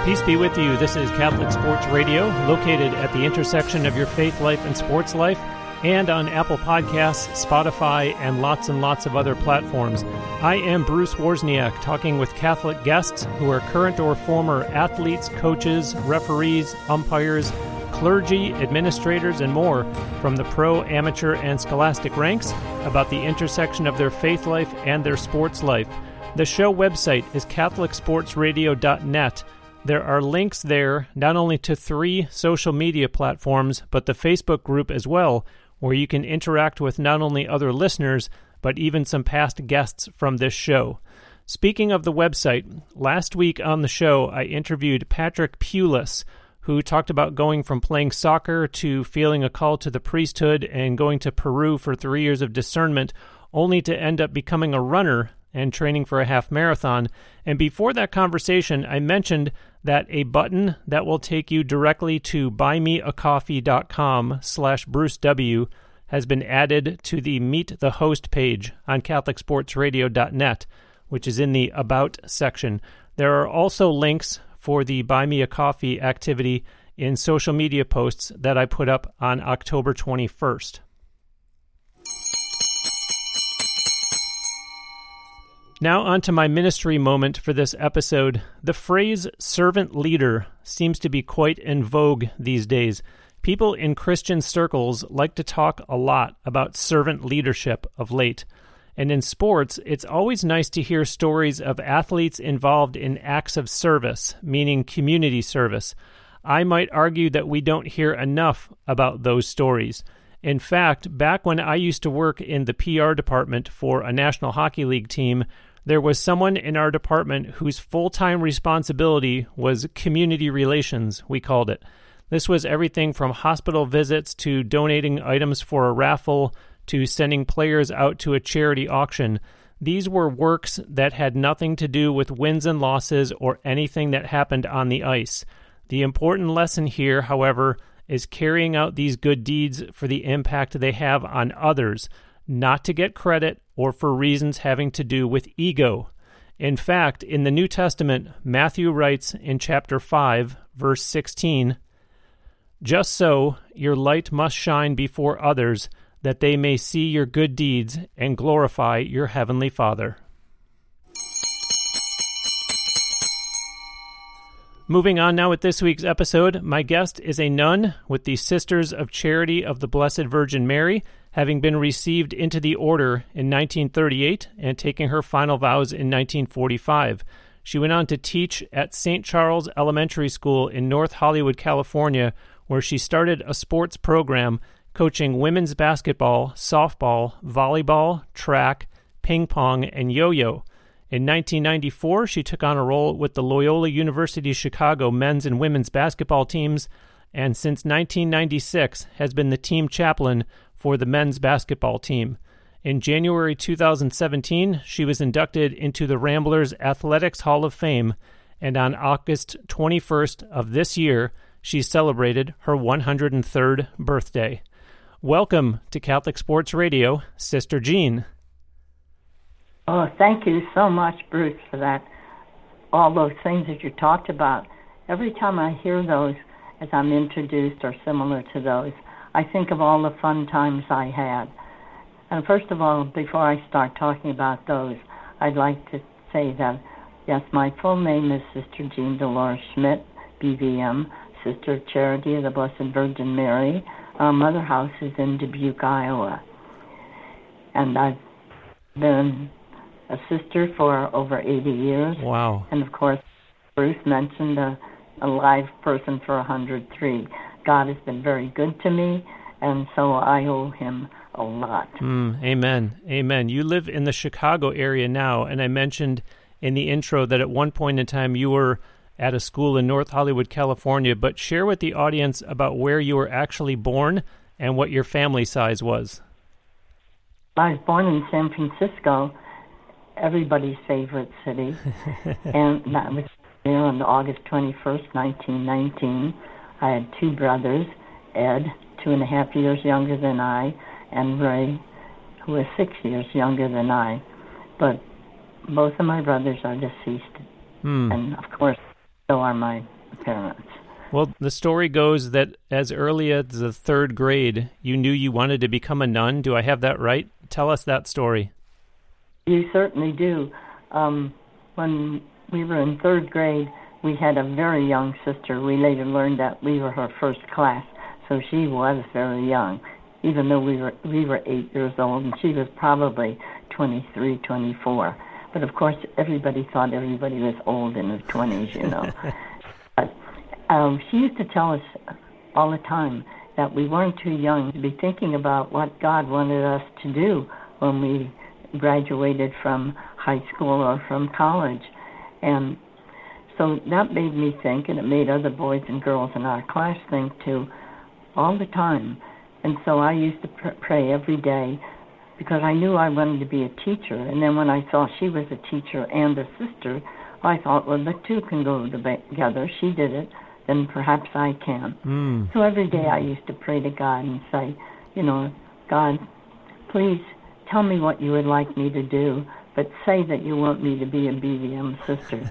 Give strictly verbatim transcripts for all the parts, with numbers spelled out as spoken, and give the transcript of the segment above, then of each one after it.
Peace be with you. This is Catholic Sports Radio, located at the intersection of your faith life and sports life, and on Apple Podcasts, Spotify, and lots and lots of other platforms. I am Bruce Wozniak, talking with Catholic guests who are current or former athletes, coaches, referees, umpires, clergy, administrators, and more from the pro, amateur, and scholastic ranks about the intersection of their faith life and their sports life. The show website is catholic sports radio dot net. There are links there not only to three social media platforms, but the Facebook group as well, where you can interact with not only other listeners, but even some past guests from this show. Speaking of the website, last week on the show, I interviewed Patrick Pulis, who talked about going from playing soccer to feeling a call to the priesthood and going to Peru for three years of discernment, only to end up becoming a runner and training for a half marathon. And before that conversation, I mentioned that a button that will take you directly to buymeacoffee.com slash Bruce W has been added to the Meet the Host page on catholic sports radio dot net, which is in the About section. There are also links for the Buy Me a Coffee activity in social media posts that I put up on October twenty-first. Now on to my ministry moment for this episode. The phrase servant leader seems to be quite in vogue these days. People in Christian circles like to talk a lot about servant leadership of late. And in sports, it's always nice to hear stories of athletes involved in acts of service, meaning community service. I might argue that we don't hear enough about those stories. In fact, back when I used to work in the P R department for a National Hockey League team, there was someone in our department whose full-time responsibility was community relations, we called it. This was everything from hospital visits to donating items for a raffle to sending players out to a charity auction. These were works that had nothing to do with wins and losses or anything that happened on the ice. The important lesson here, however, is carrying out these good deeds for the impact they have on others, not to get credit or for reasons having to do with ego. In fact, in the New Testament, Matthew writes in chapter five, verse sixteen, "Just so your light must shine before others, that they may see your good deeds and glorify your heavenly Father." Moving on now with this week's episode, my guest is a nun with the Sisters of Charity of the Blessed Virgin Mary, having been received into the order in nineteen thirty-eight and taking her final vows in nineteen forty-five. She went on to teach at Saint Charles Elementary School in North Hollywood, California, where she started a sports program coaching women's basketball, softball, volleyball, track, ping pong, and yo-yo. In nineteen ninety-four, she took on a role with the Loyola University Chicago men's and women's basketball teams, and since nineteen ninety-six has been the team chaplain for the men's basketball team. In January two thousand seventeen, she was inducted into the Ramblers Athletics Hall of Fame, and on August twenty-first of this year, she celebrated her one hundred third birthday. Welcome to Catholic Sports Radio, Sister Jean. Oh, thank you so much, Bruce, for that. All those things that you talked about. Every time I hear those, as I'm introduced or similar to those, I think of all the fun times I had. And first of all, before I start talking about those, I'd like to say that, yes, my full name is Sister Jean Dolores Schmidt, B V M, Sister of Charity of the Blessed Virgin Mary. Our mother house is in Dubuque, Iowa. And I've been a sister for over eighty years. Wow. And of course, Bruce mentioned a, a live person for one hundred three. God has been very good to me, and so I owe him a lot. Mm, amen. Amen. You live in the Chicago area now, and I mentioned in the intro that at one point in time you were at a school in North Hollywood, California, but share with the audience about where you were actually born and what your family size was. I was born in San Francisco, everybody's favorite city, and that was there on August twenty-first, nineteen nineteen. I had two brothers, Ed, two and a half years younger than I, and Ray, who was six years younger than I. But both of my brothers are deceased, hmm. and of course, so are my parents. Well, the story goes that as early as the third grade, you knew you wanted to become a nun. Do I have that right? Tell us that story. You certainly do. Um, when we were in third grade, we had a very young sister. We later learned that we were her first class, so she was very young, even though we were we were eight years old, and she was probably twenty-three, twenty-four. But of course, everybody thought everybody was old in their twenties, you know. But um, she used to tell us all the time that we weren't too young to be thinking about what God wanted us to do when we graduated from high school or from college. And so that made me think, and it made other boys and girls in our class think too, all the time. And so I used to pr- pray every day because I knew I wanted to be a teacher. And then when I saw she was a teacher and a sister, I thought, well, the two can go together. She did it, then perhaps I can. Mm. So every day I used to pray to God and say, you know, God, please tell me what you would like me to do, but say that you want me to be a B V M sister.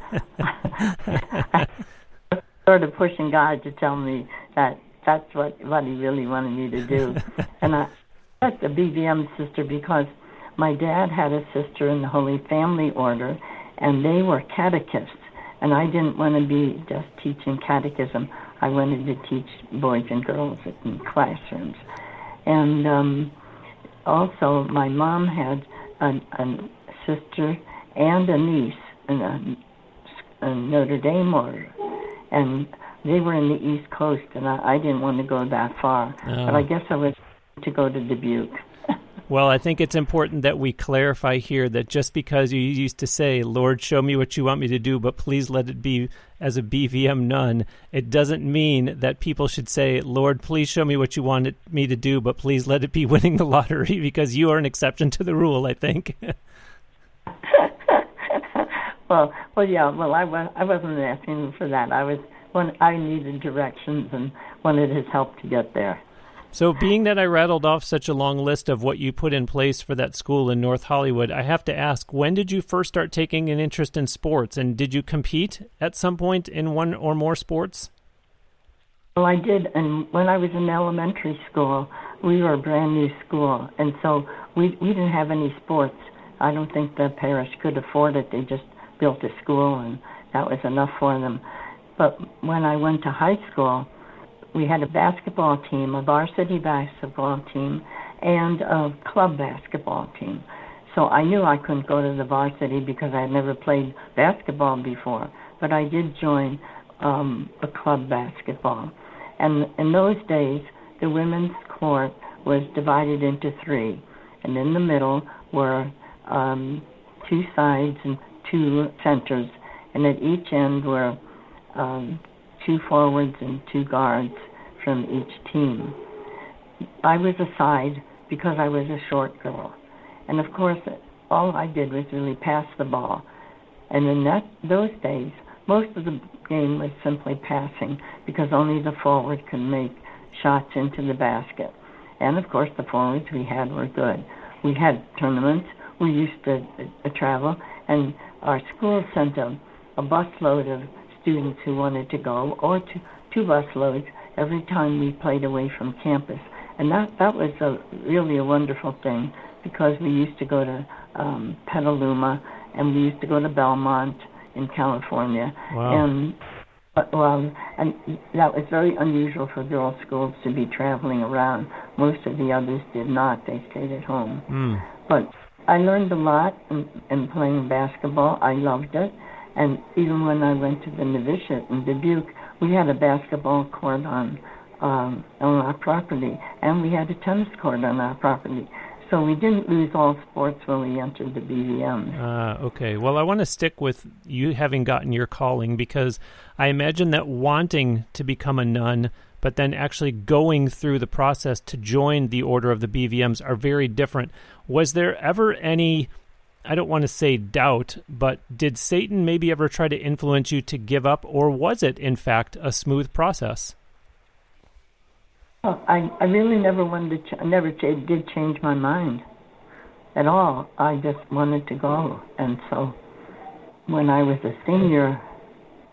Sort of pushing God to tell me that that's what, what he really wanted me to do. And I got the B V M sister because my dad had a sister in the Holy Family Order, and they were catechists. And I didn't want to be just teaching catechism. I wanted to teach boys and girls in classrooms. And um, also, my mom had a, a sister and a niece in a, a Notre Dame order. And they were in the East Coast, and I, I didn't want to go that far. Oh. But I guess I was to go to Dubuque. Well, I think it's important that we clarify here that just because you used to say, Lord, show me what you want me to do, but please let it be as a B V M nun, it doesn't mean that people should say, Lord, please show me what you want me to do, but please let it be winning the lottery, because you are an exception to the rule, I think. well, well, yeah, well, I, was, I wasn't asking for that. I was when I needed directions and wanted his help to get there. So being that I rattled off such a long list of what you put in place for that school in North Hollywood, I have to ask, when did you first start taking an interest in sports? And did you compete at some point in one or more sports? Well, I did. And when I was in elementary school, we were a brand new school. And so we, we didn't have any sports. I don't think the parish could afford it. They just built a school, and that was enough for them. But when I went to high school, we had a basketball team, a varsity basketball team, and a club basketball team. So I knew I couldn't go to the varsity because I had never played basketball before, but I did join um, a club basketball. And in those days, the women's court was divided into three, and in the middle were um, two sides and two centers, and at each end were um, two forwards and two guards from each team. I was a side because I was a short girl. And of course, all I did was really pass the ball. And in that those days, most of the game was simply passing because only the forward could make shots into the basket. And of course, the forwards we had were good. We had tournaments. We used to uh, travel, and our school sent a, a busload of students who wanted to go, or two, two bus loads every time we played away from campus. And that, that was a, really a wonderful thing, because we used to go to um, Petaluma, and we used to go to Belmont in California. Wow. And, well, and that was very unusual for girls' schools to be traveling around. Most of the others did not. They stayed at home. Mm. But I learned a lot in, in playing basketball. I loved it. And even when I went to the novitiate in Dubuque, we had a basketball court on um, on our property, and we had a tennis court on our property. So we didn't lose all sports when we entered the B V M. Uh, okay. Well, I want to stick with you having gotten your calling, because I imagine that wanting to become a nun, but then actually going through the process to join the Order of the B V Ms are very different. Was there ever any, I don't want to say doubt, but did Satan maybe ever try to influence you to give up, or was it, in fact, a smooth process? Well, I, I really never wanted to, ch- never ch- did change my mind at all. I just wanted to go. And so when I was a senior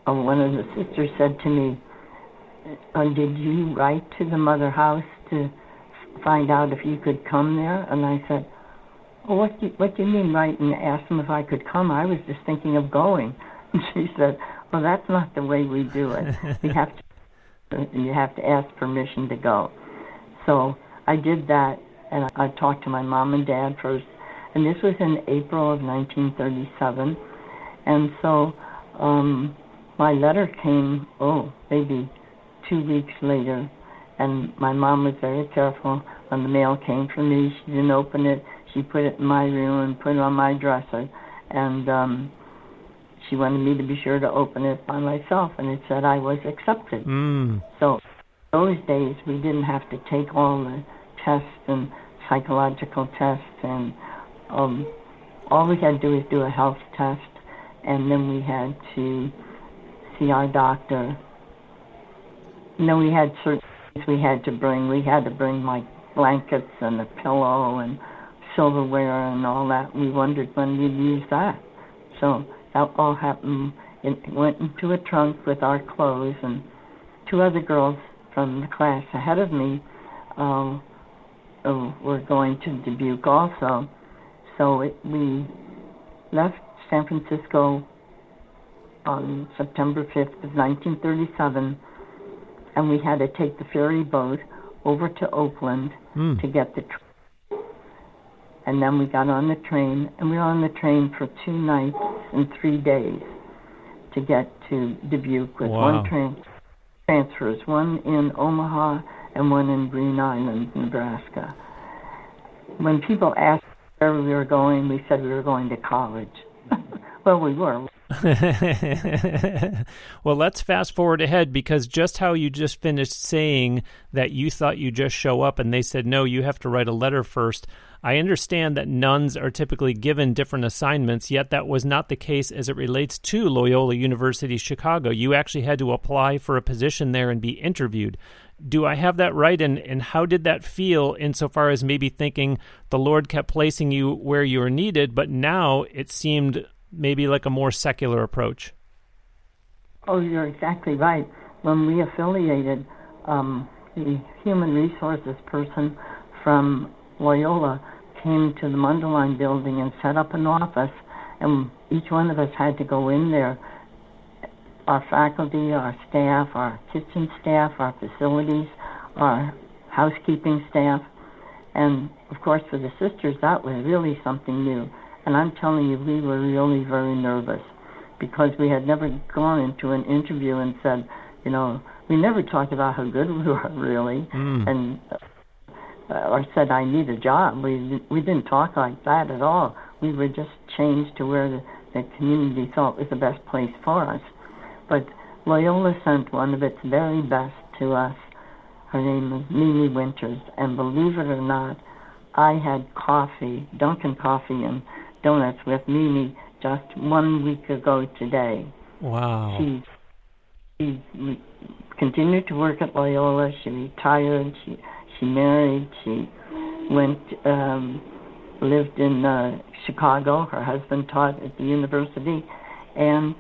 uh, one of the sisters said to me, uh, did you write to the Mother House to find out if you could come there? And I said, well, what do you, what do you mean write and ask them if I could come? I was just thinking of going. And she said, well, that's not the way we do it. You have to, you have to ask permission to go. So I did that, and I talked to my mom and dad first, and this was in April of nineteen thirty-seven. And so um, my letter came, oh, maybe two weeks later, and my mom was very careful. When the mail came for me, she didn't open it. She put it in my room and put it on my dresser, and um, she wanted me to be sure to open it by myself, and it said I was accepted. Mm. So those days we didn't have to take all the tests and psychological tests, and um, all we had to do was do a health test, and then we had to see our doctor. And then we had certain things we had to bring. We had to bring like blankets and a pillow and silverware and all that. We wondered when we'd use that. So that all happened. It went into a trunk with our clothes, and two other girls from the class ahead of me uh, uh, were going to Dubuque also. So it, we left San Francisco on September fifth of nineteen thirty-seven, and we had to take the ferry boat over to Oakland mm. to get the train. And then we got on the train, and we were on the train for two nights and three days to get to Dubuque with wow. one train transfers, one in Omaha and one in Green Island, Nebraska. When people asked where we were going, we said we were going to college. Well, we were. Well, let's fast forward ahead, because just how you just finished saying that you thought you just show up and they said, no, you have to write a letter first. I understand that nuns are typically given different assignments, yet that was not the case as it relates to Loyola University Chicago. You actually had to apply for a position there and be interviewed. Do I have that right? And, and how did that feel insofar as maybe thinking the Lord kept placing you where you were needed, but now it seemed maybe like a more secular approach? Oh, you're exactly right. When we affiliated, um, the human resources person from Loyola came to the Mundelein building and set up an office, and each one of us had to go in there. Our faculty, our staff, our kitchen staff, our facilities, our housekeeping staff. And, of course, for the sisters, that was really something new. And I'm telling you, we were really very nervous because we had never gone into an interview and said, you know, we never talked about how good we were, really, mm. and uh, or said, I need a job. We we didn't talk like that at all. We were just changed to where the, the community thought was the best place for us. But Loyola sent one of its very best to us. Her name is Mimi Winters, and believe it or not, I had coffee, Dunkin' coffee and donuts with Mimi just one week ago today. Wow. She, she continued to work at Loyola. She retired. She she married. She went, um, lived in uh, Chicago. Her husband taught at the university. And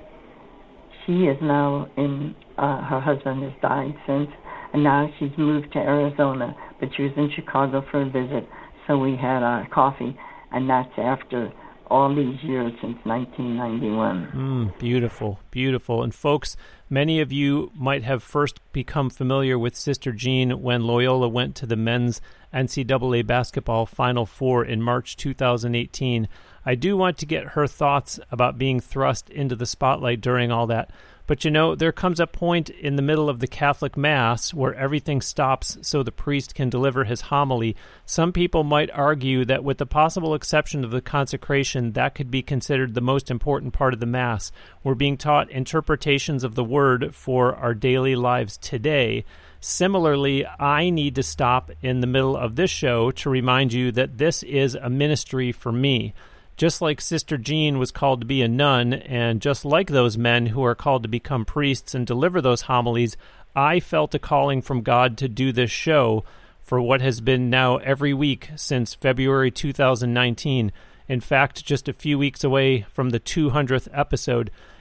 she is now in, uh, her husband has died since, and now she's moved to Arizona. But she was in Chicago for a visit. So we had our coffee, and that's after all these years since nineteen ninety-one. Mm, beautiful, beautiful. And folks, many of you might have first become familiar with Sister Jean when Loyola went to the men's N C double A basketball Final Four in March two thousand eighteen. I do want to get her thoughts about being thrust into the spotlight during all that. But, you know, there comes a point in the middle of the Catholic Mass where everything stops so the priest can deliver his homily. Some people might argue that with the possible exception of the consecration, that could be considered the most important part of the Mass. We're being taught interpretations of the Word for our daily lives today. Similarly, I need to stop in the middle of this show to remind you that this is a ministry for me. Just like Sister Jean was called to be a nun, and just like those men who are called to become priests and deliver those homilies, I felt a calling from God to do this show for what has been now every week since February two thousand nineteen. In fact, just a few weeks away from the two hundredth episode.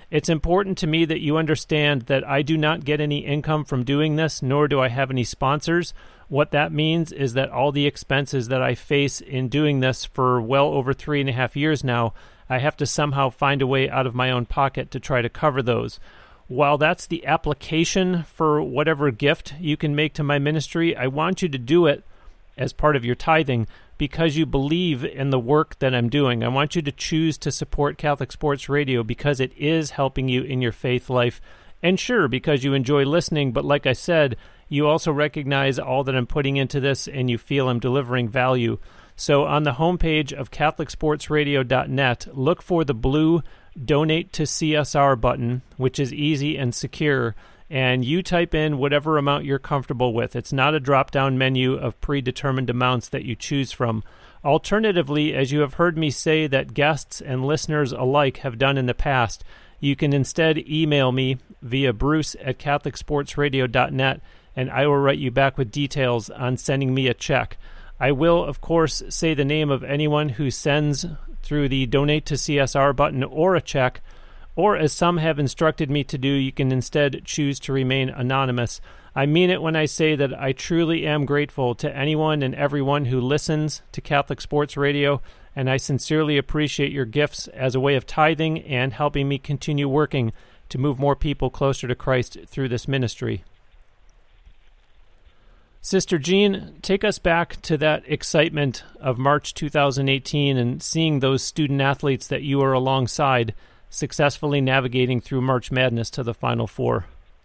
It's important to me that you understand that I do not get any income from doing this, nor do I have any sponsors. What that means is that all the expenses that I face in doing this for well over three and a half years now, I have to somehow find a way out of my own pocket to try to cover those. While that's the application for whatever gift you can make to my ministry, I want you to do it as part of your tithing because you believe in the work that I'm doing. I want you to choose to support Catholic Sports Radio because it is helping you in your faith life. And sure, because you enjoy listening, but like I said, you also recognize all that I'm putting into this and you feel I'm delivering value. So on the homepage of Catholic Sports Radio dot net, look for the blue Donate to C S R button, which is easy and secure, and you type in whatever amount you're comfortable with. It's not a drop-down menu of predetermined amounts that you choose from. Alternatively, as you have heard me say that guests and listeners alike have done in the past, you can instead email me via bruce at Catholic Sports Radio dot net, and I will write you back with details on sending me a check. I will, of course, say the name of anyone who sends through the Donate to C S R button or a check, or as some have instructed me to do, you can instead choose to remain anonymous. I mean it when I say that I truly am grateful to anyone and everyone who listens to Catholic Sports Radio, and I sincerely appreciate your gifts as a way of tithing and helping me continue working to move more people closer to Christ through this ministry. Sister Jean, take us back to that excitement of March two thousand eighteen and seeing those student athletes that you were alongside successfully navigating through March Madness to the Final Four.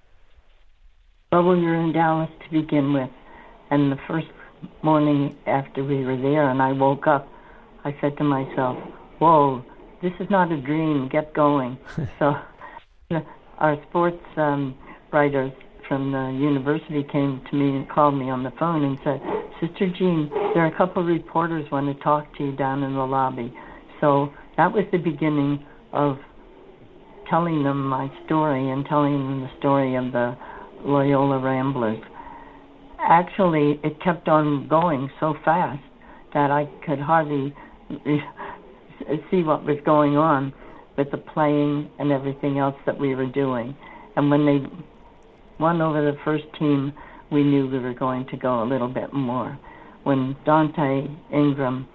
Well, we were in Dallas to begin with, and the first morning after we were there and I woke up, I said to myself, whoa, this is not a dream, get going. So our sports um, writers from the university came to me and called me on the phone and said, Sister Jean, there are a couple of reporters want to talk to you down in the lobby. So that was the beginning of telling them my story and telling them the story of the Loyola Ramblers. Actually, it kept on going so fast that I could hardly see what was going on with the playing and everything else that we were doing. And when they won over the first team, we knew we were going to go a little bit more. When Dante Ingram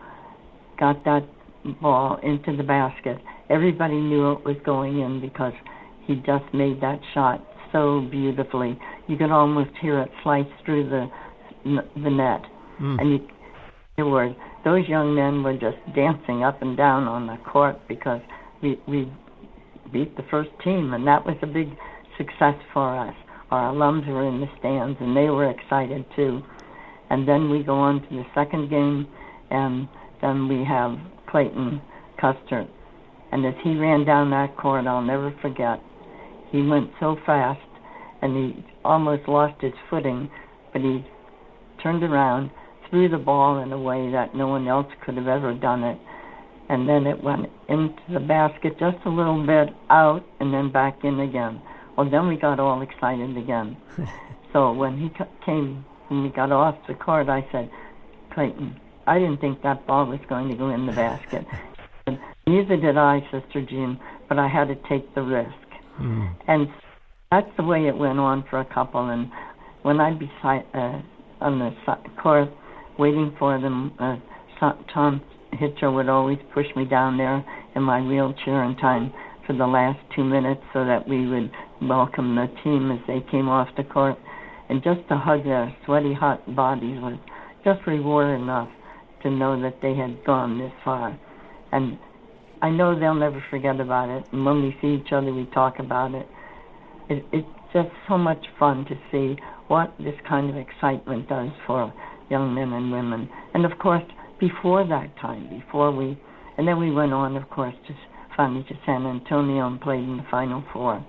got that ball into the basket, everybody knew it was going in because he just made that shot so beautifully. You could almost hear it slice through the the net. Mm. And you, there were, those young men were just dancing up and down on the court because we, we beat the first team, and that was a big success for us. Our alums were in the stands, and they were excited too. And then we go on to the second game, and then we have Clayton Custer. And as he ran down that court, I'll never forget, he went so fast, and he almost lost his footing, but he turned around, threw the ball in a way that no one else could have ever done it. And then it went into the basket just a little bit out, and then back in again. Well, then we got all excited again. So when he came, when we got off the court, I said, Clayton, I didn't think that ball was going to go in the basket. And neither did I, Sister Jean, but I had to take the risk. Mm. And that's the way it went on for a couple. And when I'd be uh, on the court waiting for them, uh, Tom Hitcher would always push me down there in my wheelchair in time for the last two minutes so that we would welcome the team as they came off the court. And just to hug their sweaty, hot bodies was just reward enough to know that they had gone this far. And I know they'll never forget about it. And when we see each other, we talk about it. it. It's just so much fun to see what this kind of excitement does for young men and women. And, of course, before that time, before we... And then we went on, of course, to finally to San Antonio and played in the Final Four.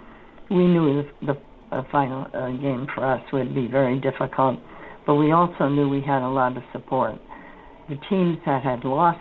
We knew the, the uh, final uh, game for us would be very difficult, but we also knew we had a lot of support. The teams that had lost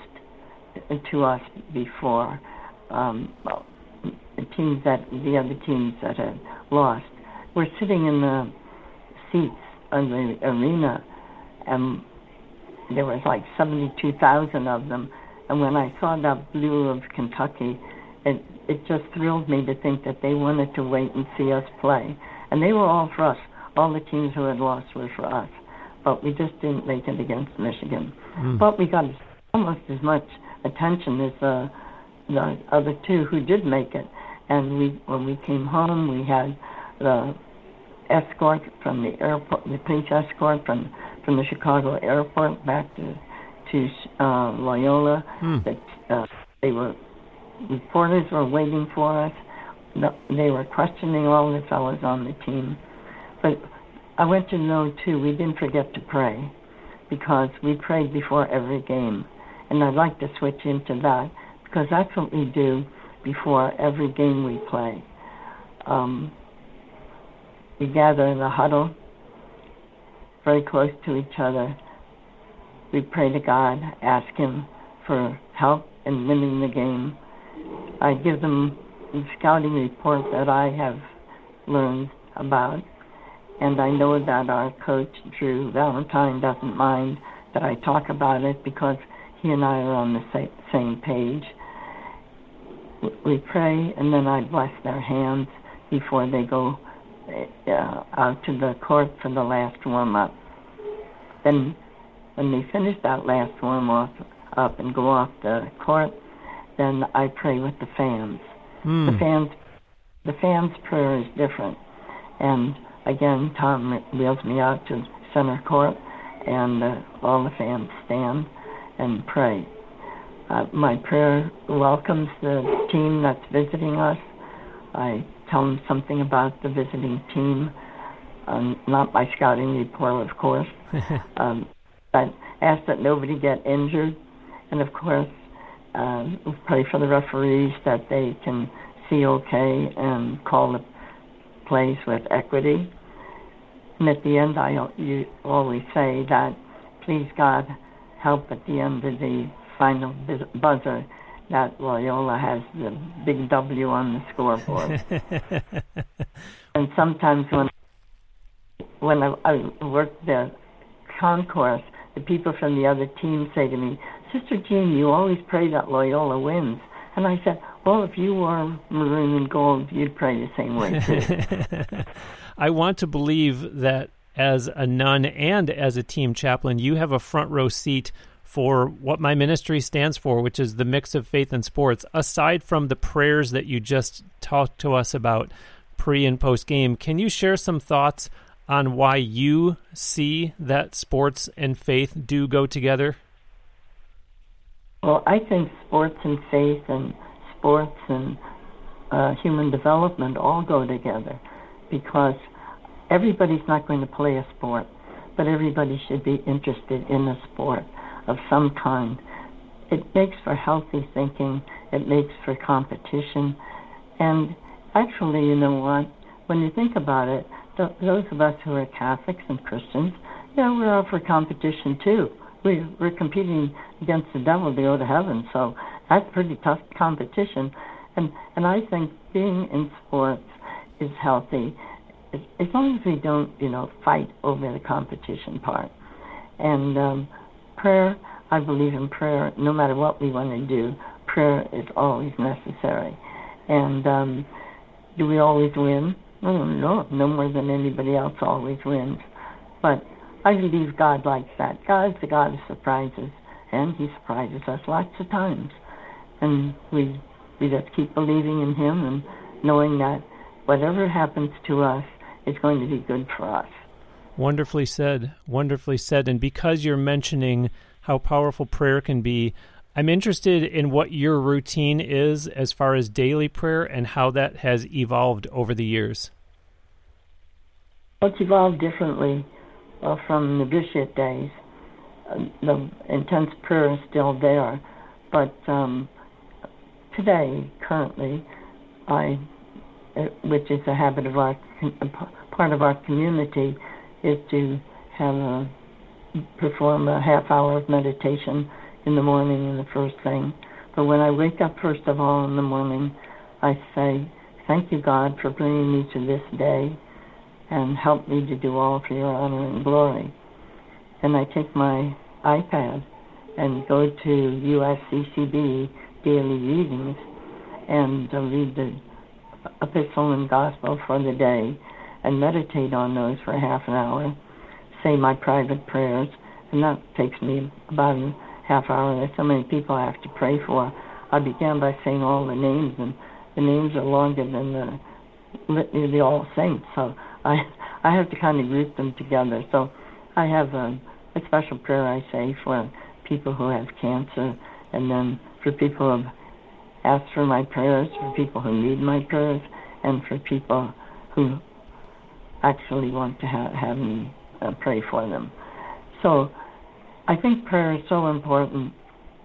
to us before, um, well, the teams that the other teams that had lost, were sitting in the seats of the arena, and there was like seventy-two thousand of them. And when I saw that blue of Kentucky, it it just thrilled me to think that they wanted to wait and see us play. And they were all for us. All the teams who had lost were for us. But we just didn't make it against Michigan. Mm. But we got almost as much attention as uh, the other two who did make it. And we, when we came home, we had the escort from the airport, the police escort from, from the Chicago airport back to to uh, Loyola. Mm. That uh, they were reporters were waiting for us. No, they were questioning all the fellows on the team. But I want you to know too, we didn't forget to pray, because we prayed before every game, and I'd like to switch into that because that's what we do before every game we play. Um, we gather in a huddle, very close to each other. We pray to God, ask Him for help in winning the game. I give them the scouting report that I have learned about, and I know that our coach, Drew Valentine, doesn't mind that I talk about it because he and I are on the same page. We pray, and then I bless their hands before they go uh, out to the court for the last warm-up. Then when they finish that last warm-up up and go off the court, then I pray with the fans. Mm. The fans, the fans' prayer is different. And again, Tom wheels me out to center court, and uh, all the fans stand and pray. Uh, my prayer welcomes the team that's visiting us. I tell them something about the visiting team, um, not my scouting report, of course. um, but ask that nobody get injured, and of course, um, pray for the referees that they can see okay and call the plays with equity. And at the end, I you always say that, please God, help at the end of the final buzzer that Loyola has the big W on the scoreboard. And sometimes when when I, I work the concourse, the people from the other team say to me, Sister Jean, you always pray that Loyola wins. And I said, well, if you wore maroon and gold, you'd pray the same way too. I want to believe that as a nun and as a team chaplain, you have a front row seat for what my ministry stands for, which is the mix of faith and sports. Aside from the prayers that you just talked to us about pre and post game, can you share some thoughts on why you see that sports and faith do go together? Well, I think sports and faith and sports and uh, human development all go together, because everybody's not going to play a sport, but everybody should be interested in a sport of some kind. It makes for healthy thinking. It makes for competition. And actually, you know what? When you think about it, th- those of us who are Catholics and Christians, yeah, we're out for competition too. We, we're competing against the devil to go to heaven, so that's pretty tough competition. And and I think being in sports is healthy, as, as long as we don't, you know, fight over the competition part. And um, prayer, I believe in prayer. No matter what we want to do, prayer is always necessary. And um, do we always win? No, no, no more than anybody else always wins. But I believe God likes that. God's the God of surprises, and He surprises us lots of times. And we we just keep believing in Him and knowing that whatever happens to us is going to be good for us. Wonderfully said. Wonderfully said. And because you're mentioning how powerful prayer can be, I'm interested in what your routine is as far as daily prayer and how that has evolved over the years. Well, it's evolved differently. Well, from the novitiate days, uh, the intense prayer is still there, but um, today, currently, I, uh, which is a habit of our, part of our community, is to have a, perform a half hour of meditation in the morning and the first thing. But when I wake up first of all in the morning, I say, thank you, God, for bringing me to this day, and help me to do all for your honor and glory. And I take my iPad and go to U S C C B Daily Readings, and uh, read the epistle and gospel for the day and meditate on those for half an hour, say my private prayers, and that takes me about a half hour. There's so many people I have to pray for. I began by saying all the names, and the names are longer than the litany of the All Saints, so I I have to kind of group them together. So I have a, a special prayer I say for people who have cancer, and then for people who have asked for my prayers, for people who need my prayers, and for people who actually want to ha- have me uh, pray for them. So I think prayer is so important,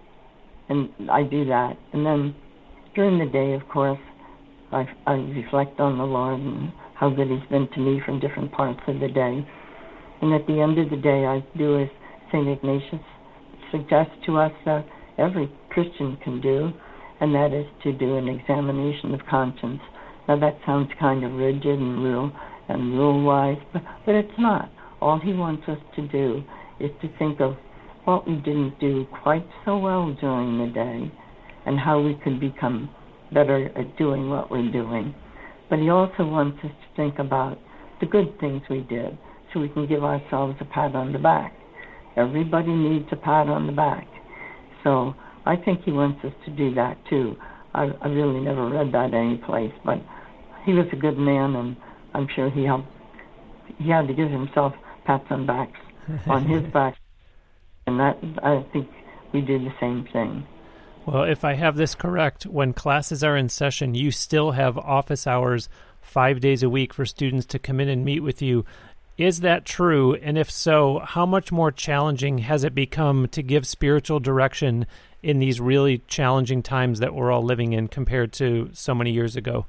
and I do that. And then during the day, of course, I, I reflect on the Lord and how good He's been to me from different parts of the day. And at the end of the day, I do as Saint Ignatius suggests to us that every Christian can do, and that is to do an examination of conscience. Now that sounds kind of rigid and rule and rule-wise, but, but it's not. All He wants us to do is to think of what we didn't do quite so well during the day and how we could become better at doing what we're doing. But He also wants us to think about the good things we did so we can give ourselves a pat on the back. Everybody needs a pat on the back. So I think He wants us to do that too. I, I really never read that anyplace, but he was a good man, and I'm sure he helped. He had to give himself pats on backs on his back, and that I think we do the same thing. Well, if I have this correct, when classes are in session, you still have office hours five days a week for students to come in and meet with you. Is that true? And if so, how much more challenging has it become to give spiritual direction in these really challenging times that we're all living in compared to so many years ago?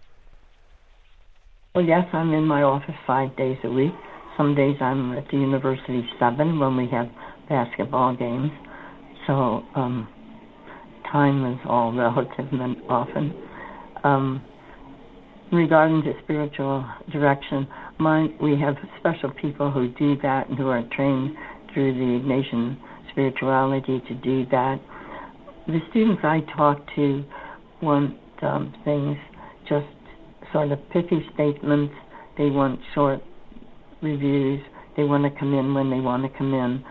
Well, yes, I'm in my office five days a week. Some days I'm at the university seven when we have basketball games. So um, time is all relative often. Um, regarding to spiritual direction, mine, we have special people who do that and who are trained through the Ignatian spirituality to do that. The students I talk to want um, things, just sort of pithy statements. They want short reviews. They want to come in when they want to come in.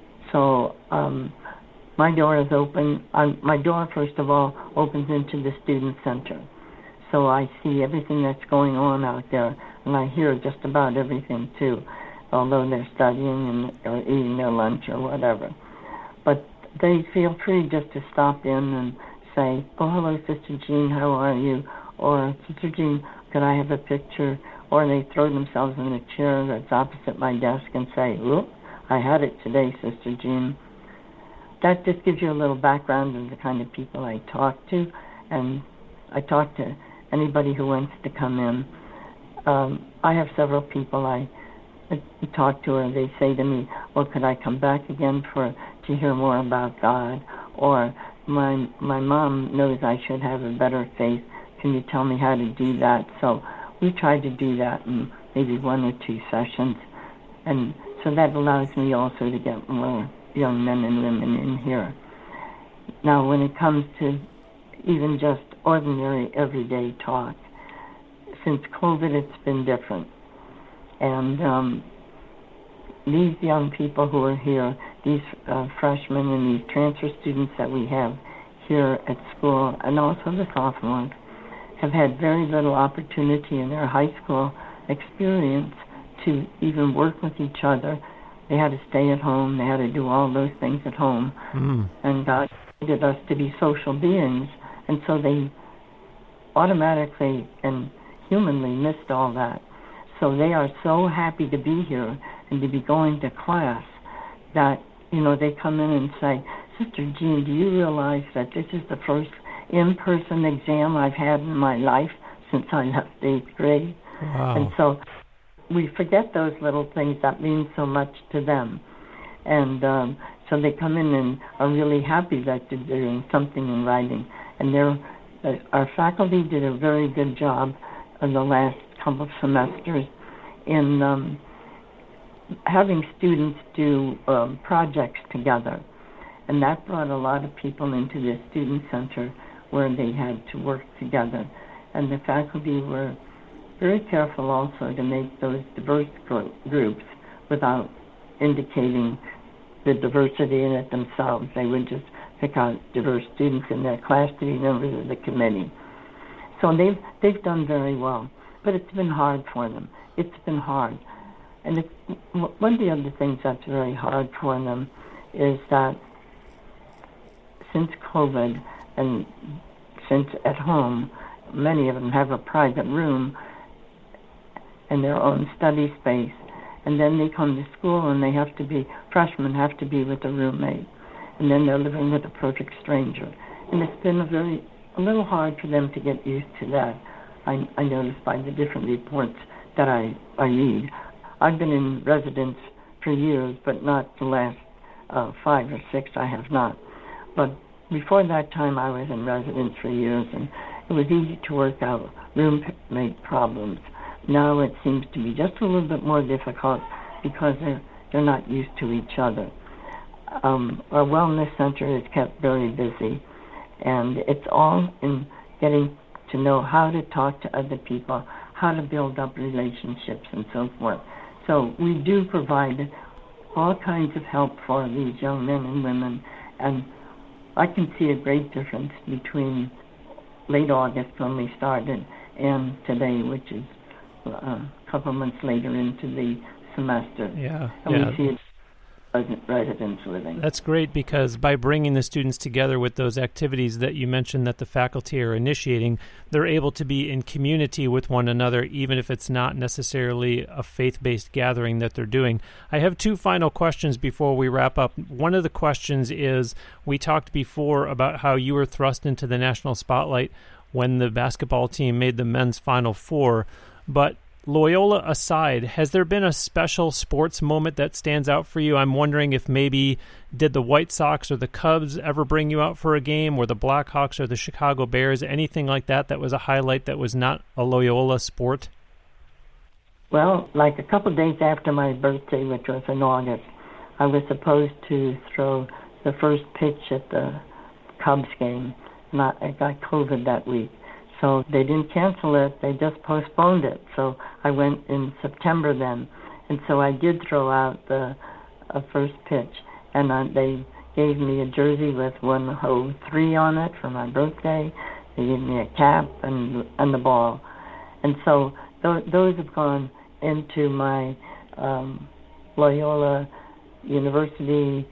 So um, my door is open. Um, my door, first of all, opens into the student center. So I see everything that's going on out there, and I hear just about everything too, although they're studying and or eating their lunch or whatever. But they feel free just to stop in and say, "Oh, hello, Sister Jean, how are you?" Or, "Sister Jean, could I have a picture?" Or they throw themselves in a chair that's opposite my desk and say, "Oop, I had it today, Sister Jean." That just gives you a little background of the kind of people I talk to, and I talk to anybody who wants to come in. Um, I have several people I, I talk to, and they say to me, "Well, could I come back again for to hear more about God?" Or, my my mom knows I should have a better faith. Can you tell me how to do that? So we try to do that in maybe one or two sessions. And so that allows me also to get more young men and women in here. Now, when it comes to even just ordinary everyday talk, since COVID, it's been different. And um, these young people who are here, these uh, freshmen and these transfer students that we have here at school, and also the sophomores, have had very little opportunity in their high school experience to even work with each other. They had to stay at home. They had to do all those things at home. Mm. And God created us to be social beings, and so they automatically and humanly missed all that. So they are so happy to be here and to be going to class that, you know, they come in and say, "Sister Jean, do you realize that this is the first in-person exam I've had in my life since I left eighth grade?" Wow. And so we forget those little things that mean so much to them. And um, so they come in and are really happy that they're doing something in writing. And they're, uh, our faculty did a very good job in the last couple of semesters in um, having students do um, projects together. And that brought a lot of people into the student center where they had to work together. And the faculty were very careful also to make those diverse gro- groups without indicating the diversity in it themselves. They would just pick out diverse students in their class to be members of the committee. So they've they've done very well, but it's been hard for them. It's been hard. And it's, one of the other things that's very hard for them is that since COVID and since at home, many of them have a private room and their own study space, and then they come to school and they have to be, freshmen have to be with a roommate, and then they're living with a perfect stranger. And it's been a very, a little hard for them to get used to that. I, I noticed by the different reports that I, I read. I've been in residence for years, but not the last uh, five or six, I have not. But before that time, I was in residence for years, and it was easy to work out roommate problems. Now it seems to be just a little bit more difficult because they're, they're not used to each other. Um, our wellness center is kept very busy, and it's all in getting to know how to talk to other people, how to build up relationships, and so forth. So we do provide all kinds of help for these young men and women, and I can see a great difference between late August when we started and today, which is uh, a couple months later into the semester. Yeah, and yeah. we see it residents living. That's great, because by bringing the students together with those activities that you mentioned that the faculty are initiating, they're able to be in community with one another, even if it's not necessarily a faith-based gathering that they're doing. I have two final questions before we wrap up. One of the questions is, we talked before about how you were thrust into the national spotlight when the basketball team made the men's Final Four, but Loyola aside, has there been a special sports moment that stands out for you? I'm wondering if maybe did the White Sox or the Cubs ever bring you out for a game, or the Blackhawks or the Chicago Bears, anything like that that was a highlight that was not a Loyola sport? Well, like a couple of days after my birthday, which was in August, I was supposed to throw the first pitch at the Cubs game. Not, I got COVID that week. So they didn't cancel it, they just postponed it. So I went in September then. And so I did throw out the uh, first pitch. And uh, they gave me a jersey with one oh three on it for my birthday. They gave me a cap and and the ball. And so th- those have gone into my um, Loyola University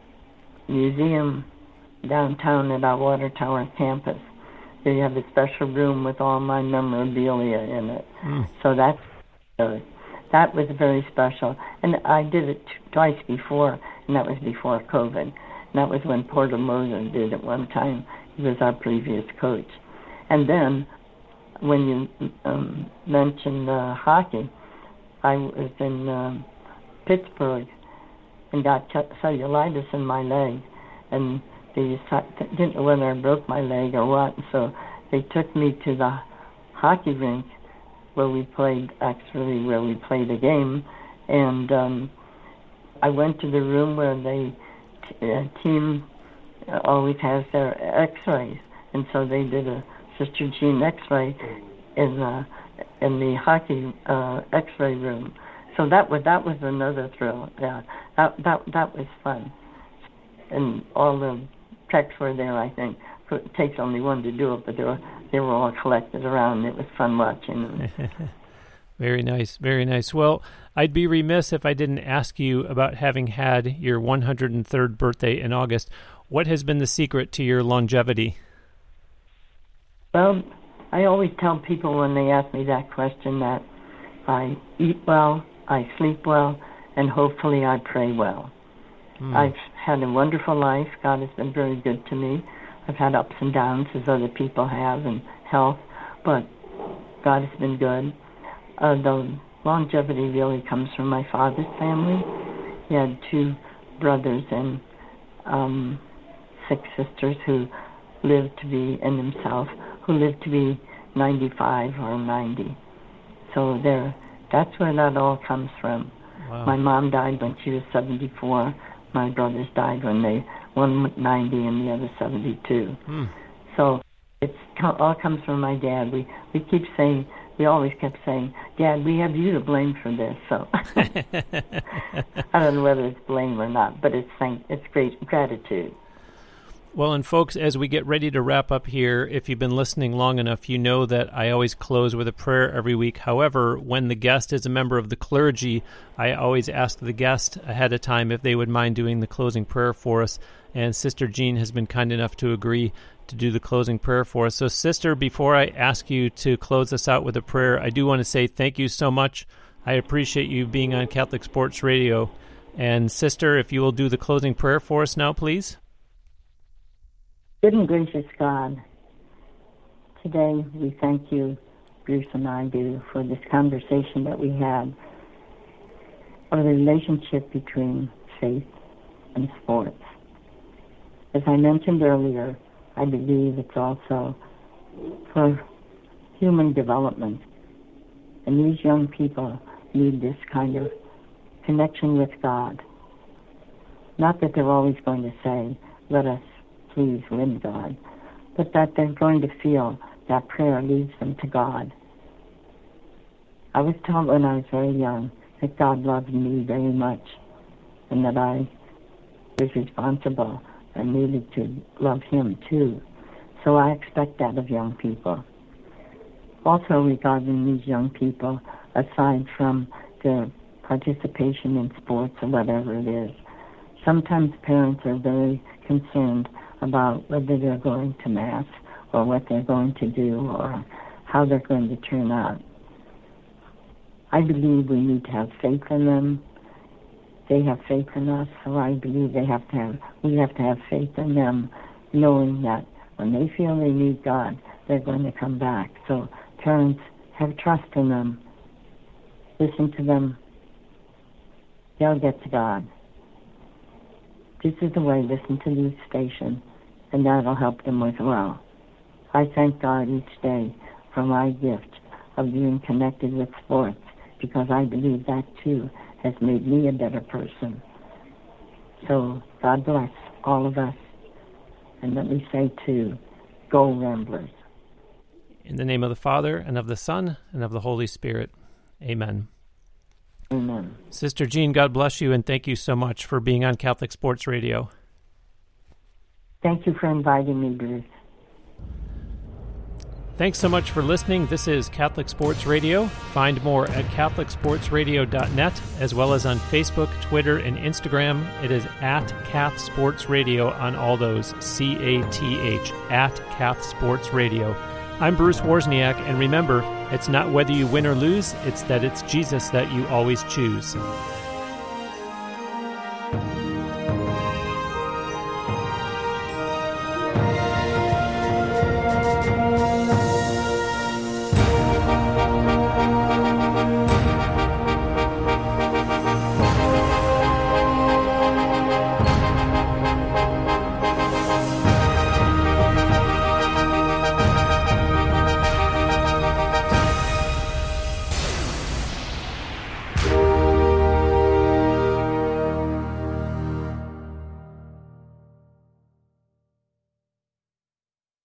Museum downtown at our Water Tower campus. They have a special room with all my memorabilia in it. Mm. So that's uh, that was very special. And I did it t- twice before, and that was before COVID. And that was when Porter Moser did it one time. He was our previous coach. And then when you um, mentioned uh, hockey, I was in um, Pittsburgh and got cellulitis in my leg. And they didn't know whether I broke my leg or what, so they took me to the hockey rink where we played, actually where we played a game, and um, I went to the room where the t- uh, team always has their x-rays, and so they did a Sister Jean x-ray in the, in the hockey uh, x-ray room. So that was, that was another thrill, yeah, that, that, that was fun. And all the techs were there, I think. It takes only one to do it, but they were they were all collected around. It was fun watching. Very nice, very nice. Well, I'd be remiss if I didn't ask you about having had your one hundred third birthday in August. What has been the secret to your longevity? Well, I always tell people when they ask me that question that I eat well, I sleep well, and hopefully I pray well. Mm. I've had a wonderful life. God has been very good to me. I've had ups and downs as other people have in health, but God has been good. Uh, the longevity really comes from my father's family. He had two brothers and um, six sisters who lived to be, and himself, who lived to be ninety-five or ninety. So there, that's where that all comes from. Wow. My mom died when she was seventy-four. My brothers died when they, one ninety and the other seventy-two. Hmm. So all comes from my dad. We we keep saying, we always kept saying, Dad, we have you to blame for this. So I don't know whether it's blame or not, but it's thank, it's great gratitude. Well, and folks, as we get ready to wrap up here, if you've been listening long enough, you know that I always close with a prayer every week. However, when the guest is a member of the clergy, I always ask the guest ahead of time if they would mind doing the closing prayer for us. And Sister Jean has been kind enough to agree to do the closing prayer for us. So, Sister, before I ask you to close us out with a prayer, I do want to say thank you so much. I appreciate you being on Catholic Sports Radio. And, Sister, if you will do the closing prayer for us now, please. Good and gracious God, today we thank you, Bruce and I do, for this conversation that we had of the relationship between faith and sports. As I mentioned earlier, I believe it's also for human development. And these young people need this kind of connection with God. Not that they're always going to say, let us please win God, but that they're going to feel that prayer leads them to God. I was taught when I was very young that God loved me very much and that I was responsible and needed to love him too. So I expect that of young people. Also regarding these young people, aside from their participation in sports or whatever it is, sometimes parents are very concerned about whether they're going to Mass or what they're going to do or how they're going to turn out. I believe we need to have faith in them. They have faith in us, so I believe they have to have, we have to have faith in them, knowing that when they feel they need God, they're going to come back. So parents, have trust in them. Listen to them. They'll get to God. This is the way, listen to the station, and that'll help them as well. I thank God each day for my gift of being connected with sports, because I believe that too has made me a better person. So God bless all of us, and let me say too, go Ramblers. In the name of the Father, and of the Son, and of the Holy Spirit. Amen. Amen. Sister Jean, God bless you, and thank you so much for being on Catholic Sports Radio. Thank you for inviting me, Bruce. Thanks so much for listening. This is Catholic Sports Radio. Find more at catholic sports radio dot net, as well as on Facebook, Twitter, and Instagram. It is at Cath Sports Radio on all those, C A T H, at Cath Sports Radio. I'm Bruce Wozniak, and remember, it's not whether you win or lose, it's that it's Jesus that you always choose.